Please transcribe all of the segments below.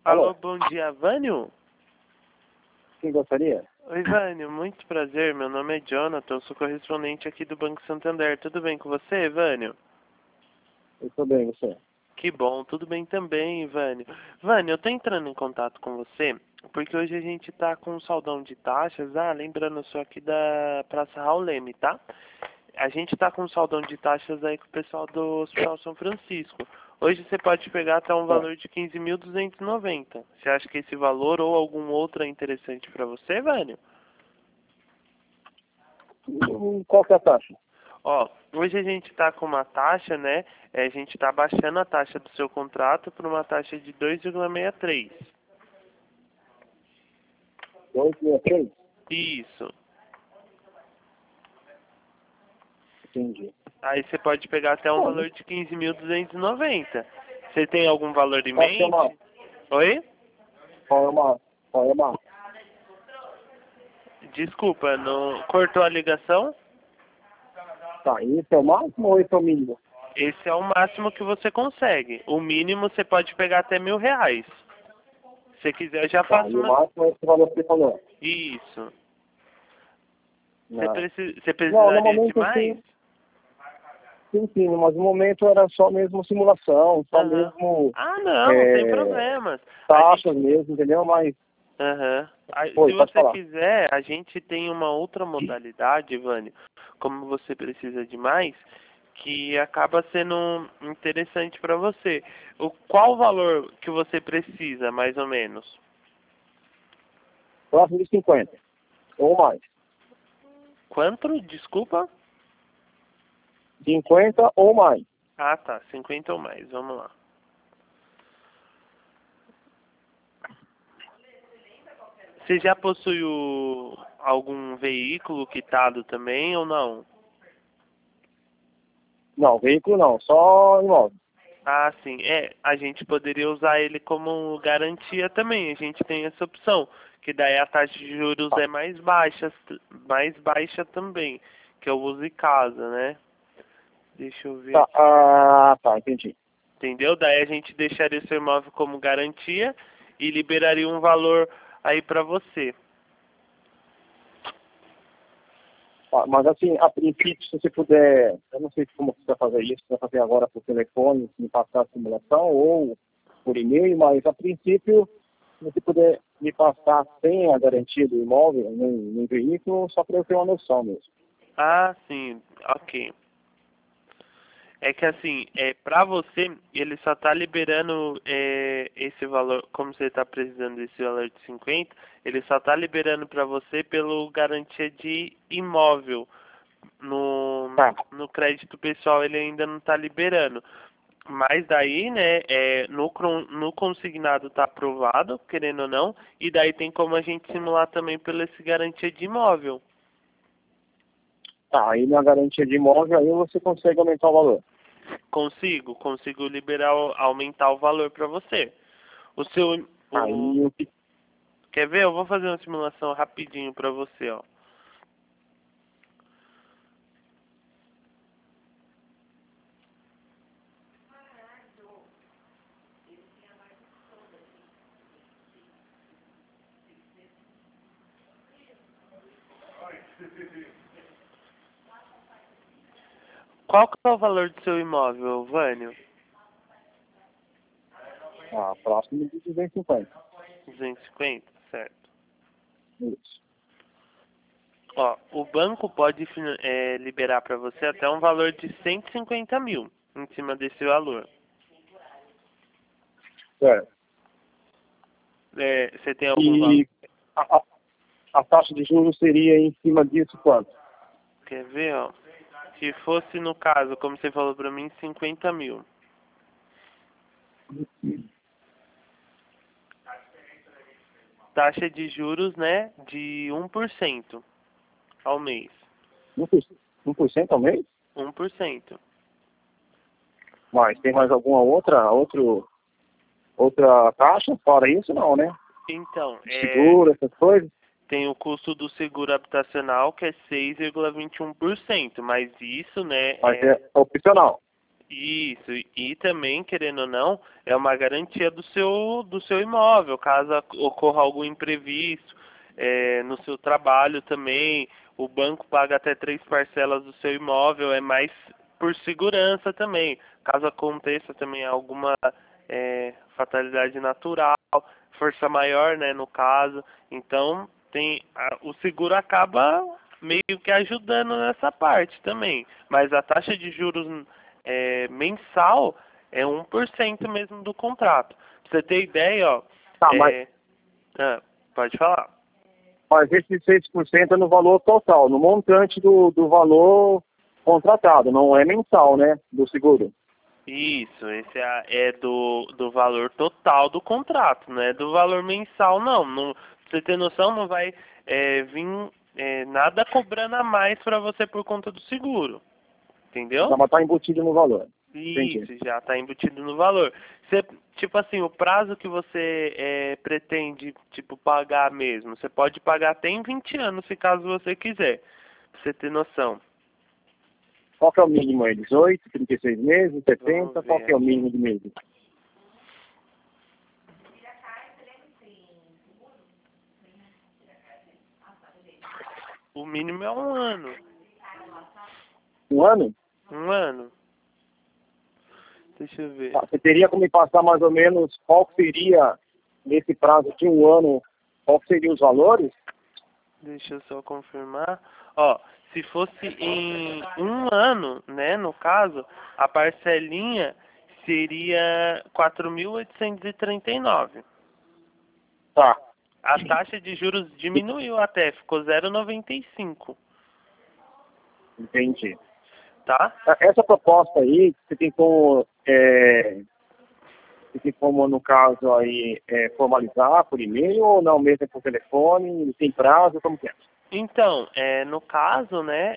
Alô, bom dia, Vânio? Quem gostaria? Oi, Vânio, muito prazer. Meu nome é Jonathan, eu sou correspondente aqui do Banco Santander. Tudo bem com você, Vânio? Eu estou bem, você? Que bom, tudo bem também, Vânio. Vânio, eu tô entrando em contato com você porque hoje a gente tá com um saldão de taxas, lembrando só aqui da Praça Raul Leme, tá? A gente tá com um saldão de taxas aí com o pessoal do Hospital São Francisco. Hoje você pode pegar até um valor de 15.290. Você acha que esse valor ou algum outro é interessante para você, Vânio? Qual que é a taxa? Ó, hoje a gente está com uma taxa, né? A gente está baixando a taxa do seu contrato para uma taxa de 2,63. 2,63? Isso. Entendi. Aí você pode pegar até um valor de 15.290. Você tem algum valor em Qual que é mente? Oi? Qual é uma? Desculpa, não cortou a ligação? Tá, esse é o máximo ou esse é o mínimo? Esse é o máximo que você consegue. O mínimo você pode pegar até R$ 1.000. Se quiser, eu já Tá, faço e o uma... máximo é esse valor que você falou? Isso. Não. Você Não, precisaria de normalmente mais? sim, mas no momento era só mesmo simulação, só Aham. mesmo Ah, não tem problemas. A taxas gente... mesmo, entendeu? Mas, Aham. Se oi, pode você falar. quiser, a gente tem uma outra modalidade, Vânio, como você precisa de mais, que acaba sendo interessante para você. Qual o valor que você precisa, mais ou menos? Próximo de 50, ou mais. Quanto? Desculpa? 50 ou mais. Ah, tá. 50 ou mais. Vamos lá. Você já possui algum veículo quitado também ou não? Não, veículo não, só imóvel. Ah, sim. A gente poderia usar ele como garantia também. A gente tem essa opção, que daí a taxa de juros é mais baixa também, que eu uso em casa, né? Deixa eu ver aqui. Tá, entendi. Entendeu? Daí a gente deixaria seu imóvel como garantia e liberaria um valor aí para você. Mas assim, a princípio, se você puder, eu não sei como você vai fazer isso, se vai fazer agora por telefone, se me passar a simulação ou por e-mail, mas a princípio, se você puder me passar sem a garantia do imóvel, no veículo, só para eu ter uma noção mesmo. Ah, sim. Ok. É que assim, para você, ele só tá liberando esse valor, como você tá precisando desse valor de 50, ele só tá liberando para você pelo garantia de imóvel. No, Tá. no crédito pessoal ele ainda não tá liberando. Mas daí, né, no consignado tá aprovado, querendo ou não, e daí tem como a gente simular também pelo esse garantia de imóvel. Tá, aí na garantia de imóvel, aí você consegue aumentar o valor. Consigo liberar, aumentar o valor para você. O seu, o, Aí o que. quer ver? Eu vou fazer uma simulação rapidinho para você, ó. Qual que é o valor do seu imóvel, Vânio? Próximo de 250. 250, certo. Isso. Ó, o banco pode liberar para você até um valor de 150 mil em cima desse valor. Certo. Você tem algum valor? E a taxa de juros seria em cima disso quanto? Quer ver, ó? Se fosse no caso, como você falou para mim, 50 mil. Taxa de juros, né, de 1% ao mês. 1% ao mês? 1%. Mas tem mais alguma outra taxa? Fora isso, não, né? Então, Seguro, essas coisas? tem o custo do seguro habitacional, que é 6,21%, mas isso, né, Mas é opcional. Isso, e também, querendo ou não, é uma garantia do seu imóvel, caso ocorra algum imprevisto, no seu trabalho também, o banco paga até 3 parcelas do seu imóvel, é mais por segurança também, caso aconteça também alguma fatalidade natural, força maior, né, no caso, então o seguro acaba meio que ajudando nessa parte também, mas a taxa de juros mensal é 1% mesmo do contrato. Pra você ter ideia, ó. Tá, Pode falar. mas esse 6% é no valor total, no montante do valor contratado, não é mensal, né, do seguro. Isso, esse é do valor total do contrato, não é do valor mensal, não. Pra você ter noção, não vai vir nada cobrando a mais para você por conta do seguro. Entendeu? Já vai estar embutido no valor. Entendi. Isso, já está embutido no valor. Tipo assim, o prazo que você pretende, tipo, pagar mesmo, você pode pagar até em 20 anos, se caso você quiser, pra você ter noção. Qual que é o mínimo aí? 18, 36 meses, 70? Vamos Qual ver que é o aqui. mínimo de meses? O mínimo é 1 ano. Um ano? 1 ano. Deixa eu ver. Tá, você teria como me passar mais ou menos qual que seria, nesse prazo de um ano, qual que seriam os valores? Deixa eu só confirmar. Ó, se fosse em 1 ano, né, no caso, a parcelinha seria 4.839. Tá, A taxa de juros diminuiu até, ficou 0,95, entendi. tá? Essa proposta aí, você tem como, no caso aí, formalizar por e-mail ou não, mesmo por telefone, tem prazo, como que é? Então, no caso, né,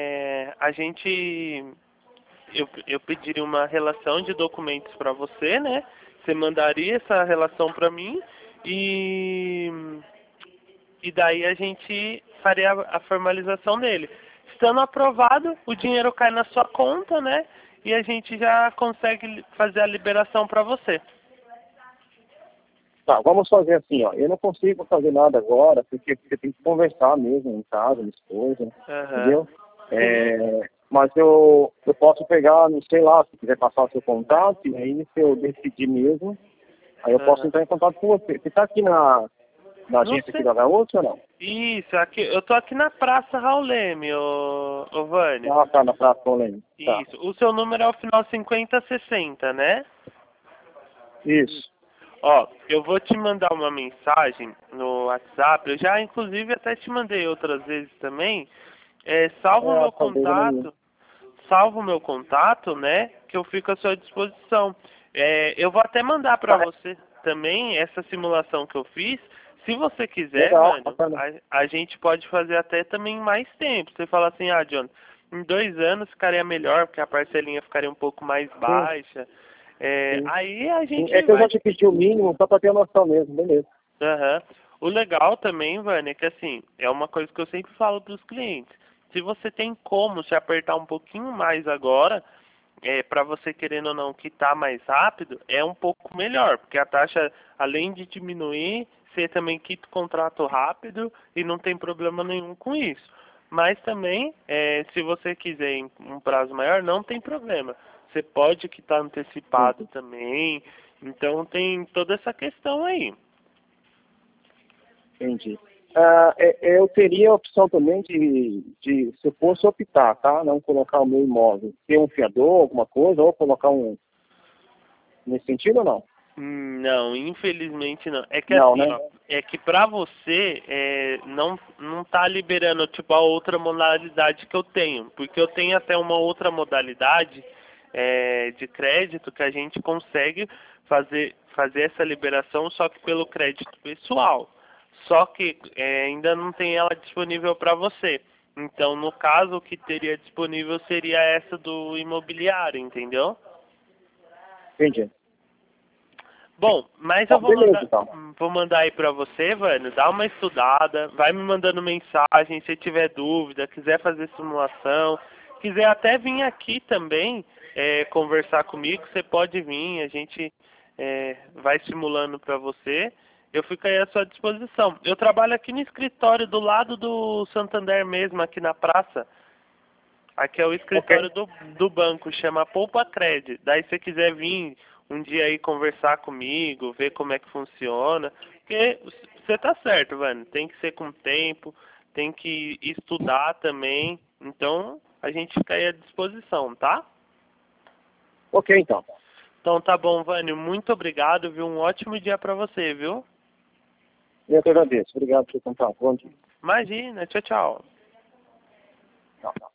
eu pediria uma relação de documentos para você, né? Você mandaria essa relação para mim e daí a gente faria a formalização dele. Estando aprovado, o dinheiro cai na sua conta, né? E a gente já consegue fazer a liberação para você. Tá, vamos fazer assim, ó. Eu não consigo fazer nada agora, porque você tem que conversar mesmo em casa, minha esposa, Aham. entendeu? Mas eu posso pegar, não sei lá, se quiser passar o seu contato, e aí se eu decidir mesmo, aí eu posso Aham. entrar em contato com você. Você está aqui na Não agência aqui sei. da Gaúcha ou não? Isso, aqui, eu tô aqui na Praça Raul Leme, ô Vânia. Ah, tá, na Praça Polêmica. Tá. Isso. O seu número é o final 5060, né? Isso. Ó, eu vou te mandar uma mensagem no WhatsApp. Eu já, inclusive, até te mandei outras vezes também. Salva o meu Talvez eu não. contato. Salva o meu contato, né? Que eu fico à sua disposição. Eu vou até mandar para Tá, você também essa simulação que eu fiz. Se você quiser, legal, mano, bacana. a gente pode fazer até também mais tempo. Você fala assim, John, em 2 anos ficaria melhor, porque a parcelinha ficaria um pouco mais Sim, baixa. sim. Aí a Sim, gente é que eu já vai. te pedi o mínimo, só para ter noção mesmo, beleza. Aham. O legal também, Vânia, é que assim, é uma coisa que eu sempre falo para os clientes. Se você tem como se apertar um pouquinho mais agora, para você querendo ou não quitar mais rápido, é um pouco melhor, porque a taxa, além de diminuir, você também quita o contrato rápido e não tem problema nenhum com isso. Mas também, se você quiser em um prazo maior, não tem problema. Você pode quitar antecipado Sim, também. Então tem toda essa questão aí. entendi. Eu teria a opção também se eu fosse optar, tá? Não colocar o meu imóvel, ter um fiador, alguma coisa, ou colocar nesse sentido ou não? Não, infelizmente não. É que Não, assim, né? ó, é que pra você não tá liberando tipo a outra modalidade que eu tenho, porque eu tenho até uma outra modalidade de crédito que a gente consegue fazer essa liberação só que pelo crédito pessoal. Só que ainda não tem ela disponível para você. Então, no caso, o que teria disponível seria essa do imobiliário, entendeu? Entendi. Bom, mas eu Tá, beleza, então. vou mandar aí pra você, Vânia, dá uma estudada, vai me mandando mensagem, se tiver dúvida, quiser fazer simulação, quiser até vir aqui também, conversar comigo, você pode vir, a gente vai simulando para você. Eu fico aí à sua disposição. Eu trabalho aqui no escritório do lado do Santander mesmo, aqui na praça. Aqui é o escritório do banco, chama Poupa Cred. Daí se você quiser vir um dia aí conversar comigo, ver como é que funciona. Porque você tá certo, Vânia, tem que ser com tempo, tem que estudar também. Então, a gente fica aí à disposição, tá? Ok, então. Então tá bom, Vânio. Muito obrigado, viu? Um ótimo dia pra você, viu? Eu que agradeço. Obrigado por contar. Bom dia. Imagina. Tchau, tchau. Tchau, tchau.